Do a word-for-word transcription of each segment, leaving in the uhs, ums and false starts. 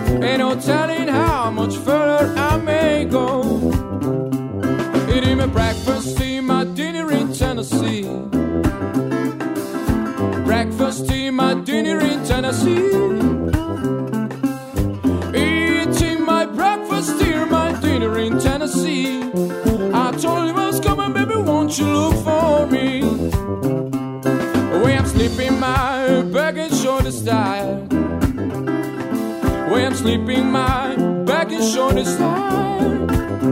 Ain't no telling how much further I may go. Eating my breakfast, tea, my dinner in Tennessee. Breakfast, tea, my dinner in Tennessee. Eating my breakfast, tea, my dinner in Tennessee. I told him I was coming, baby, won't you look for me? Way I'm sleeping, my back and shoulder style. Way I'm sleeping, my back and shoulder style.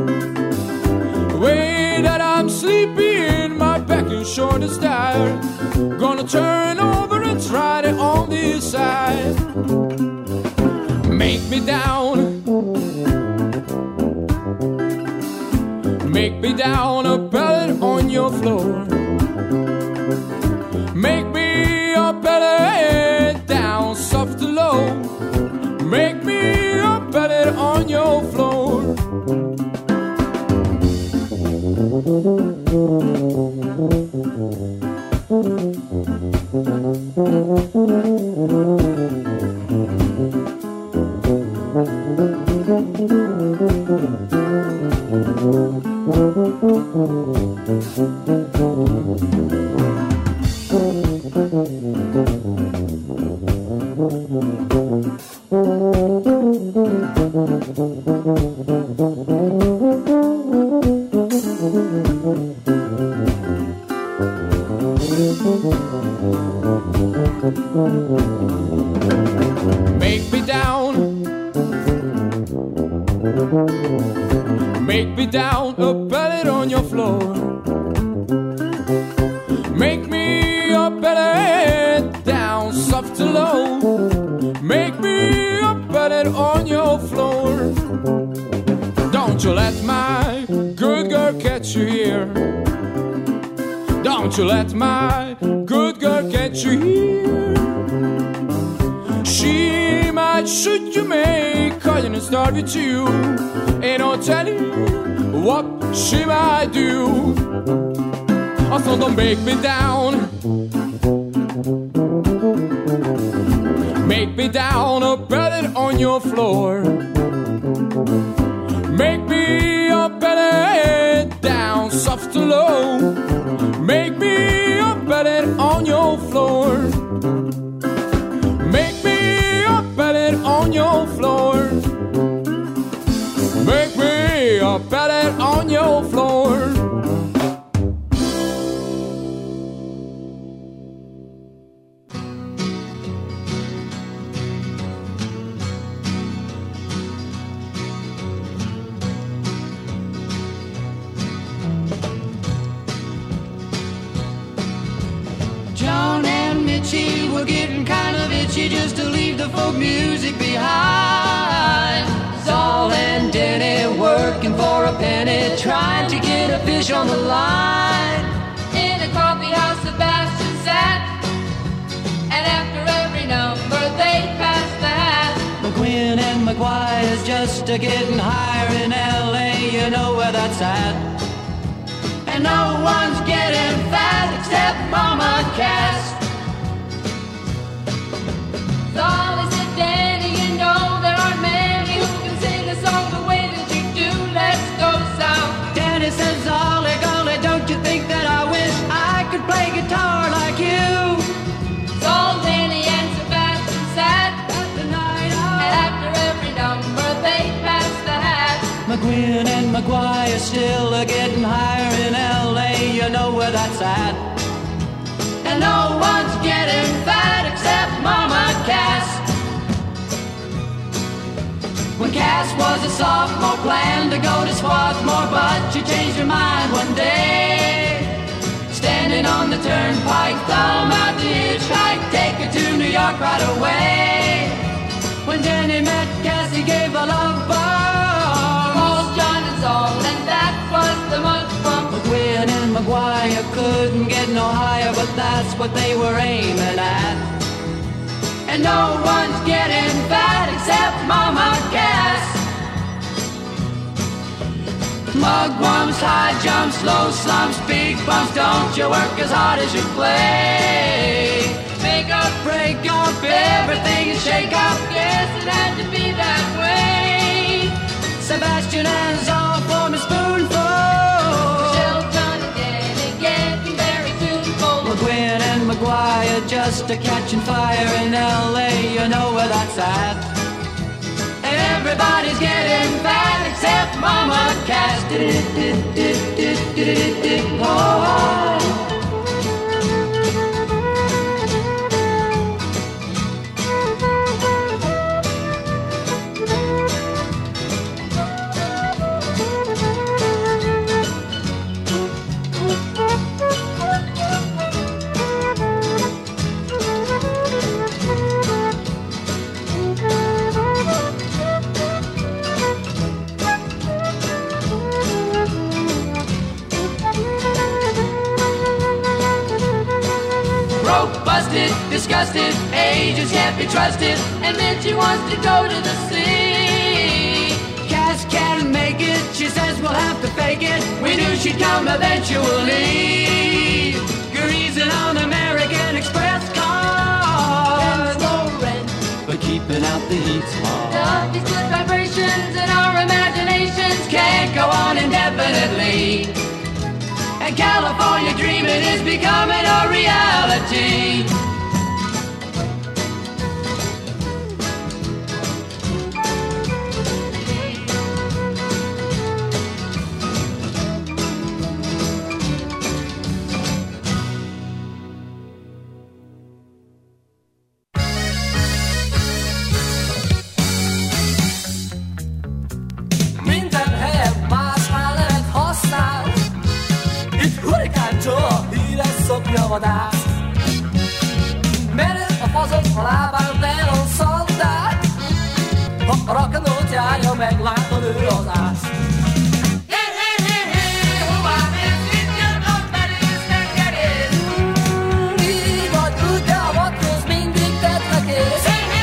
Way that I'm sleeping, my back and shoulder style. Gonna turn over and try it on this side. Make me down. Make me down a pellet on your floor. Make me a pellet down soft and low. Make me a pellet on your floor. Make me down. Make me down a pellet on your floor. Make me a pellet down soft and low. Make me a pellet on your floor. Don't you let my good girl catch you here. Don't you let my good girl catch you here. She might shoot you, may call you and start with you. Ain't no telling what she might do. Also don't make me down. Make me down a pellet on your floor. Make me a pellet down soft and low. Make me a pellet on your floor. Make me a pellet on your floor. Make me a pellet on your floor. John and Mitchie were getting kind of itchy just to leave the folk music behind. Saul and Denny working for a penny, trying to get a fish on the line. In a coffee house, Sebastian sat, and after every number they passed the hat. McGuinn and McGuire's just a getting higher in L A, you know where that's at. And no one's getting fat except Mama Cass. Saul said, Danny, you know there aren't many who can sing a song the way that you do. Let's go south. Danny says, Ollie, golly, don't you think that I wish I could play guitar like you? Saul, Danny, and Sebastian sat At the night out. and after every number they passed the hat. McGuinn and McGuire still are getting higher in L A, you know where that's at. And no one's getting fat except Mama Cass. When Cass was a sophomore, planned to go to Swarthmore, but she changed her mind one day. Standing on the turnpike, thumb out the hitchhike, take her to New York right away. When Jenny met Cass, he gave a love bomb. Called John and Saul, and that was the month from McGuinn and McGuire couldn't get no higher, but that's what they were aiming at. And no one's getting fat except Mama Cass. Mugwumps, high jumps, low slumps, big bumps, don't you work as hard as you play. make up, Break up, everything is shake up. Guess it had to be that are catching fire in L A, you know where that's at. Everybody's getting fat except Mama Cass. Oh, disgusted, ages can't be trusted, and then she wants to go to the sea. Cass can't make it, she says we'll have to fake it. We knew she'd come eventually. Greasing on American Express cars, no rent, but keeping out the heat's hard. These good vibrations in our imaginations can't go on indefinitely. And California dreaming is becoming a reality. Vadász. Merő a fazon, a lábán telon szaldát. Ha a rakanót járja, meglátod ő az ász. Így vagy úgy, de a matróz mindig tetre kész.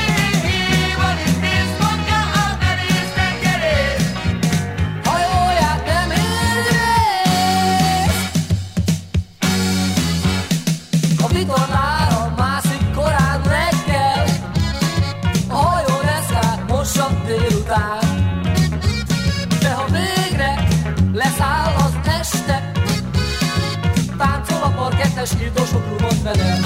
Hajóját nem éri rész. A vitorlára mászik korán reggel, a hajó reszkát mossa délután. De ha végre leszáll az este, táncol a parkettes nyíltosok rumot fedel.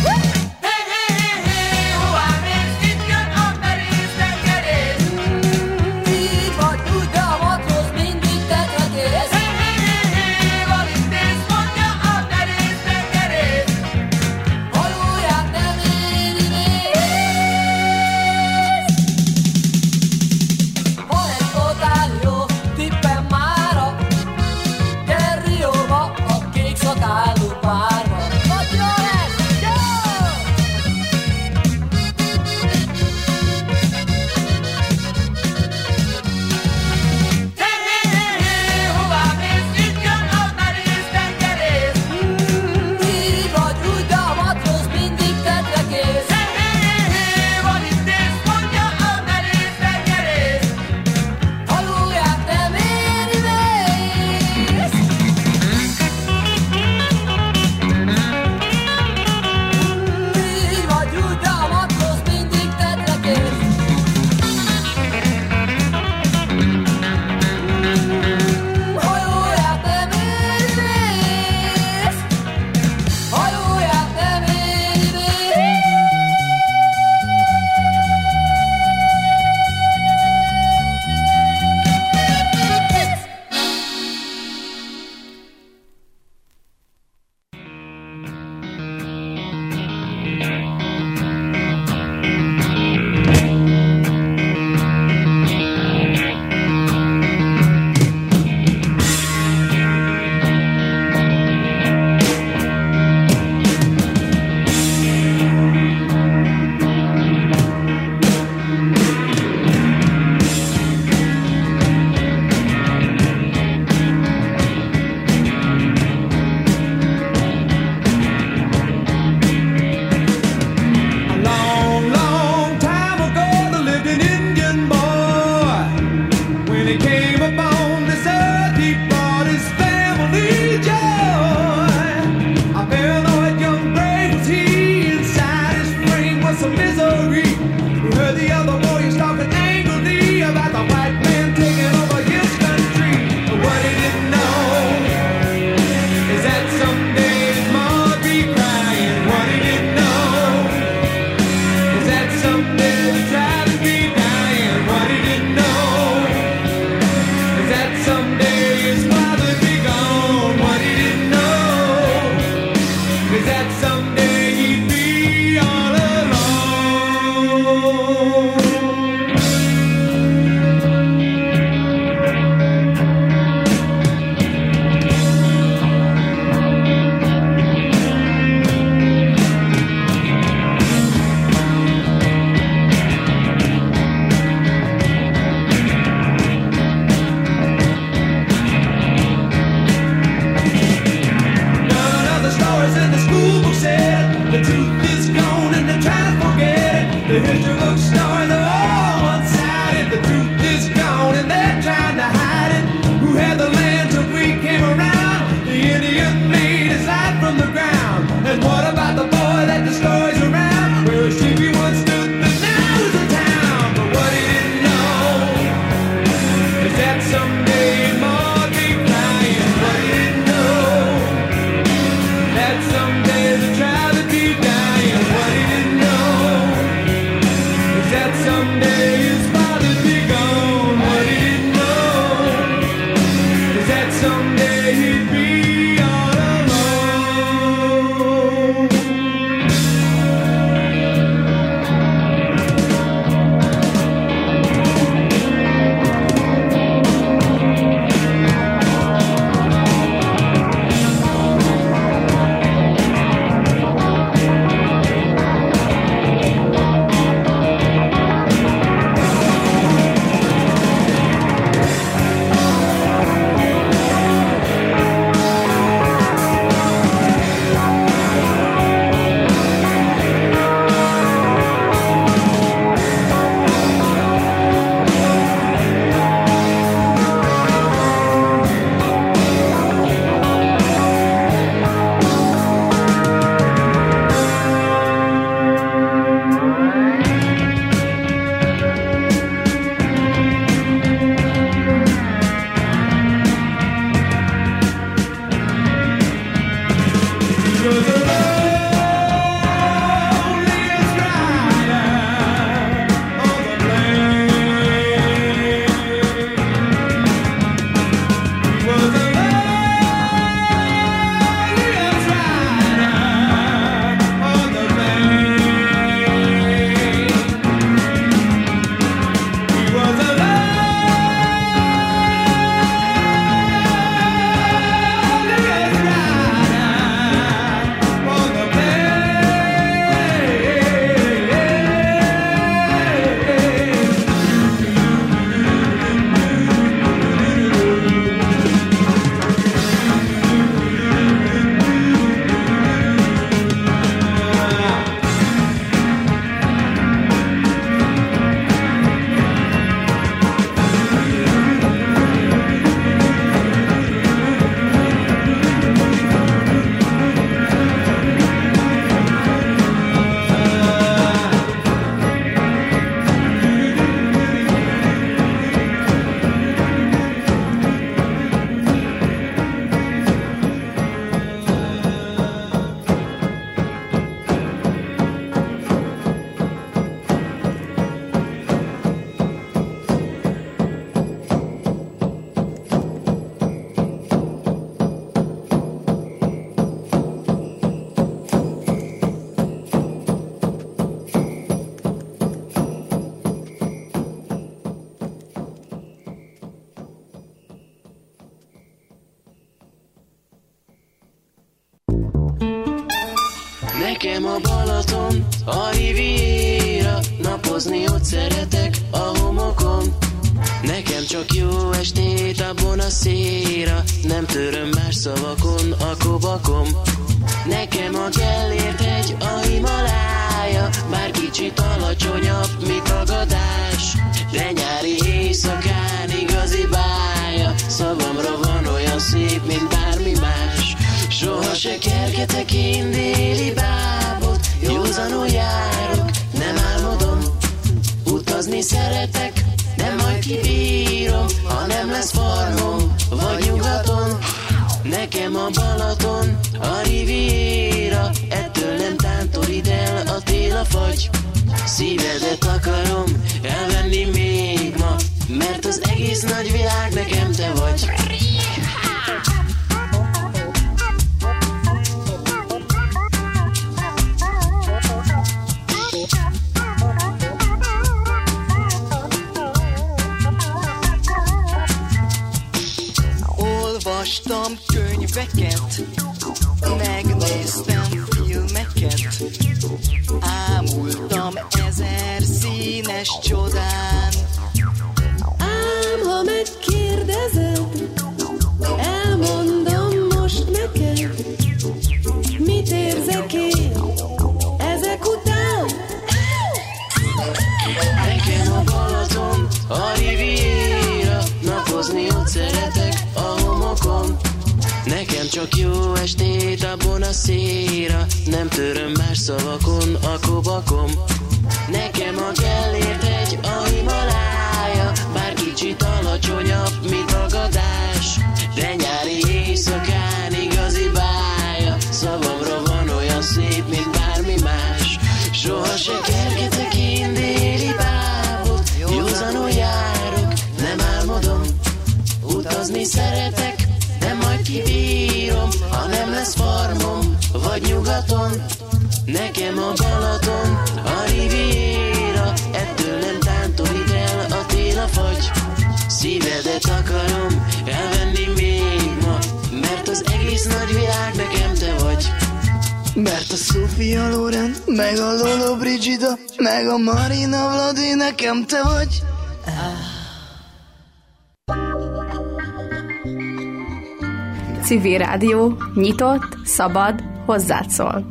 Így vagy úgy, de a matróz mindig tetre kész. Hajóját nem éri rész. Van egy totál jó tippem mára, gyere Rióba a kék szakálú párba. Ott jó lesz, jó! Így vagy úgy, de a matróz mindig tetre kész. Hajóját nem éri rész. Így vagy úgy, de a matróz mindig tetre kész. Hajóját nem éri rész. Hajóját nem éri rész. A long, long time ago, there lived an Indian boy. When he came upon this earth, he brought his family joy. A paranoid young brave was he, inside his brain was some misery. He heard the other boys talking angrily about the white man taking over his country. But what he didn't know is that someday his mom would be crying. What he didn't know Nekem a Balaton, a Riviera, napozni ott szeretek a homokon. Nekem csak jó estét a Bonacera, nem töröm más szavakon a kobakom. Nekem a Gellért hegy, a Himalája, bár kicsit alacsonyabb, mint tagadás. De nyári éjszakán igazi bája, szavamra van olyan szép, mint bármi más. Soha se kergetek én déli bábot, józanul járok, nem álmodom. Utazni szeretek, de majd kibírom, ha nem lesz farmom, vagy nyugaton. Nekem a Balaton, a Riviera, ettől nem tántorít el a télafagy. Szívedet akarom elvenni még ma, mert az egész nagy világ nekem te vagy. Olvastam könyveket, megnéztem filmeket, ámultam ezer színes csodán. Ám ha megkérdezed, elmondom most neked, mit érzek én ezek után. Nekem a Balaton, a Riviera, napozni ott szeretek a homokon. Nekem csak jó estét a Bonacera, nem töröm más szavakon a kobakom. Nekem a Gellért hegy, a Himalája, bár kicsit alacsonyabb, mint tagadás. De nyári éjszakán igazi bája, szavamra van olyan szép, mint bármi más. Soha se kergetek én déli bábot, józanul járok, nem álmodom. Utazni szeretek, de majd kibírom, ha nem lesz farmom, vagy nyugaton. Nekem a Balaton, a Riviera, ettől nem tántorít el a télafagy. Szívedet akarom elvenni még ma, mert az egész nagy világ nekem te vagy. Mert a Sofia Loren, meg a Lolo Brigida, meg a Marina Vladi, nekem te vagy. Civil Rádió, nyitott, szabad, hozzád szól.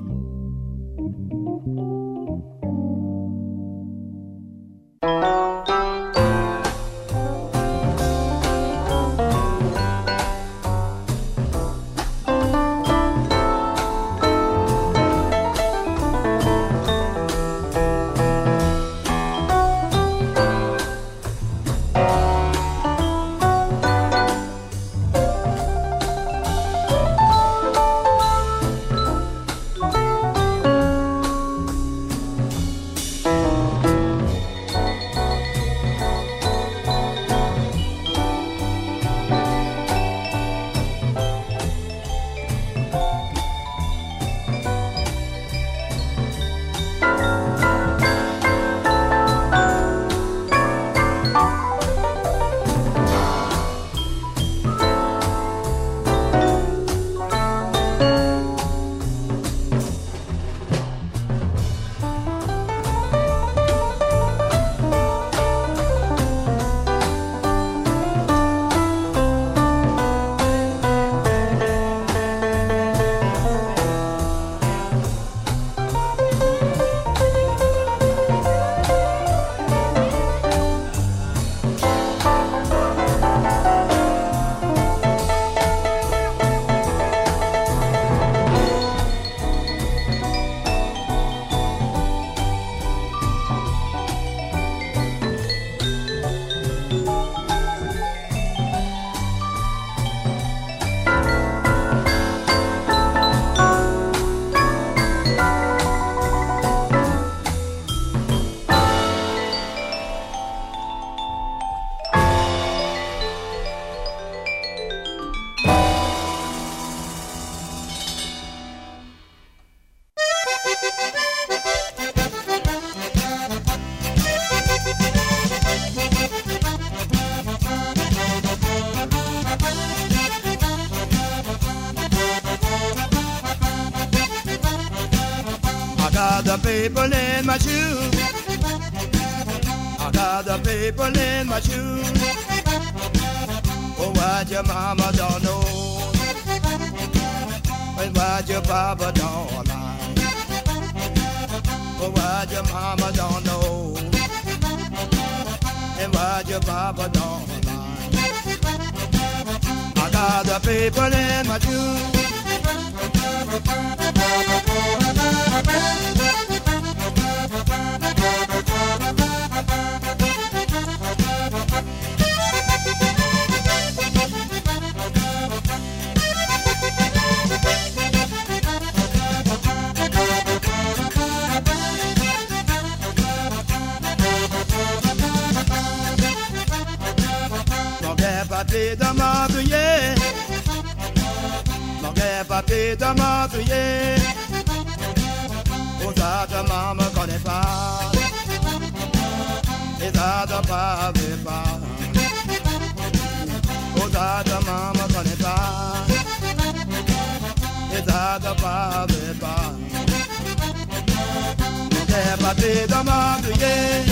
the people in my shoes. I got the people in my shoes. Oh, what your mama don't know, and what your papa don't like. Oh, what your mama don't know, and what your papa don't like. I got the people in my shoes. Papier de m'appuyer, mon papier de m'appuyer. Oh, ça de maman me connaît pas, et ça de papa veut pas. Oh, ça de maman me connaît pas, et ça de papa veut pas. Mon papier de m'appuyer.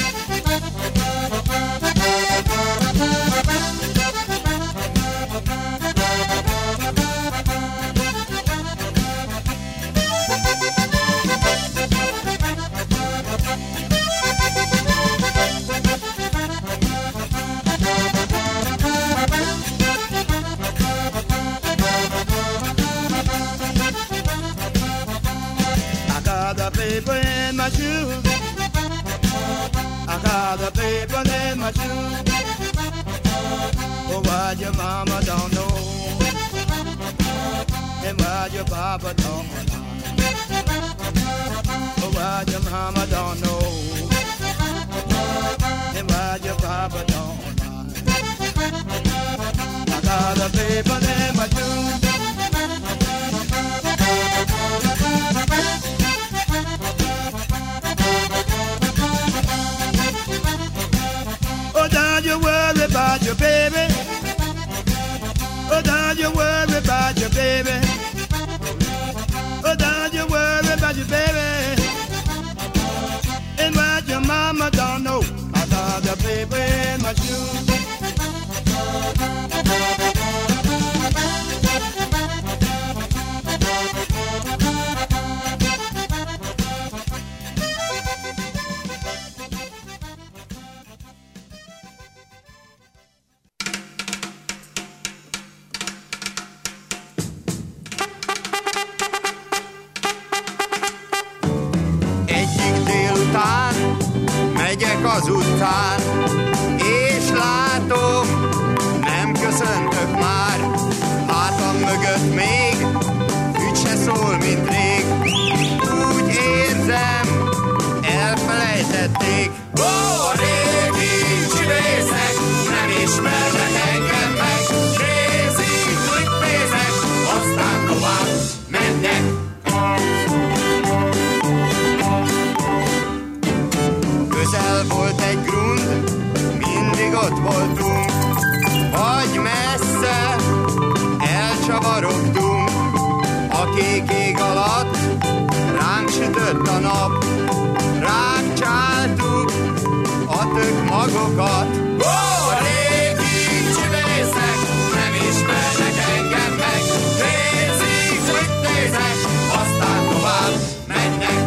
Paper in my shoes. I got the paper in my shoes. Oh, what your mama don't know, and what your papa don't know. Oh, what your mama don't know, and what your papa don't know. I got the paper in my shoes. Oh, don't you worry about your baby. Oh, don't you worry about your baby. Oh, don't you worry about your baby. And what your mama don't know, I got the paper in my shoes. Az utcán, és látom, nem köszöntök már, hátam mögött még, ügy se szól, mint rég. Úgy érzem, elfelejtették. Ó, a régi csibészek, nem ismernek engem meg. Crazy klipészek, aztán tovább mennek. Közel volt egy grund, mindig ott voltunk, vagy messze elcsavarogtunk. A kék ég alatt ránk sütött a nap, ránk csáltuk a tök magokat. Ó, a régi csibészek, nem ismernek engem meg. Crazy klipészek, aztán tovább mennek.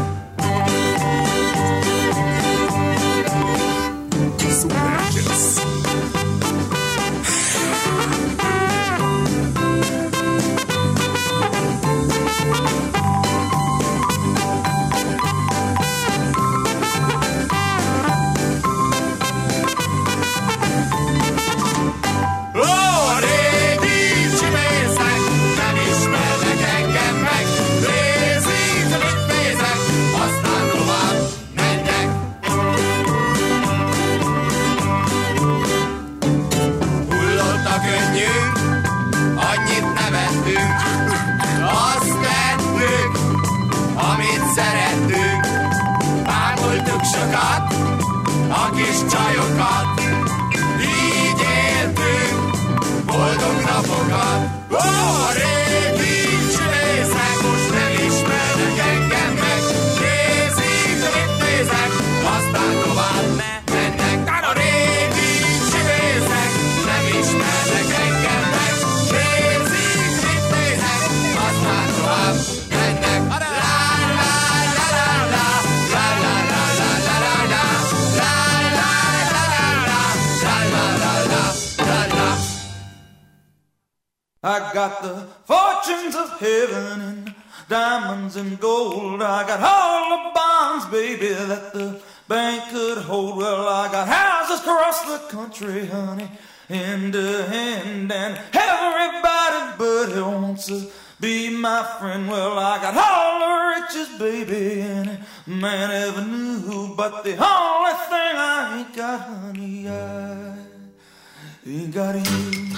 I got the fortunes of heaven and diamonds and gold. I got all the bonds, baby, that the bank could hold. Well, I got houses across the country, honey, hand to hand, and everybody but he wants to be my friend. Well, I got all the riches, baby, any man ever knew, but the only thing I ain't got, honey, I ain't got you.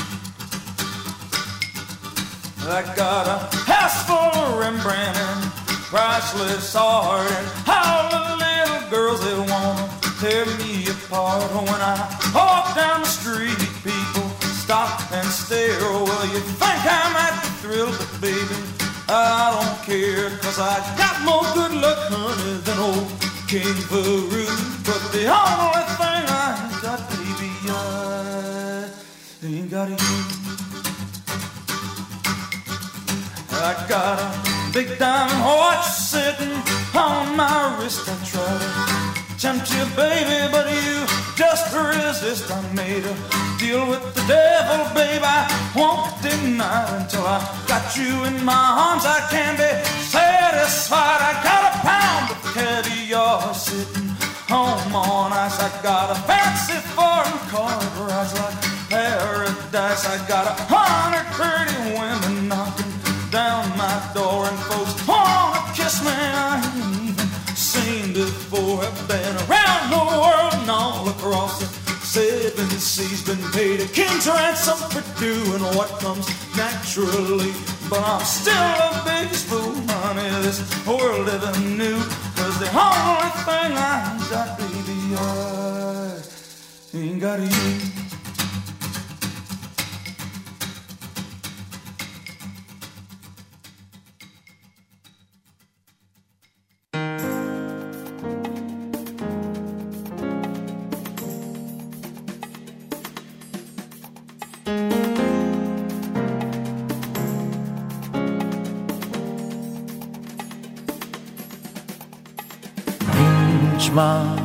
I got a house full of Rembrandt and priceless art, and all the little girls that wanna tear me apart. When I walk down the street, people stop and stare. Well, you think I might be thrilled, but baby, I don't care, 'cause I got more good luck, honey, than old King Farouk. But the only thing I ain't got, baby, I ain't got you. I got a big diamond watch sitting on my wrist. I try to tempt you, baby, but you just resist. I made a deal with the devil, babe, I won't deny. Until I got you in my arms, I can't be satisfied. I got a pound of caviar sitting home on ice. I got a fancy foreign car that rides like paradise. I got a hundred pretty women knocking down my door, and folks wanna kiss me I ain't even seen before. I've been around the world and all across the seven seas, been paid a king's ransom for doing what comes naturally. But I'm still the biggest fool, honey, this world ever knew, 'cause the only thing I ain't got, baby, I ain't got you. Nincs már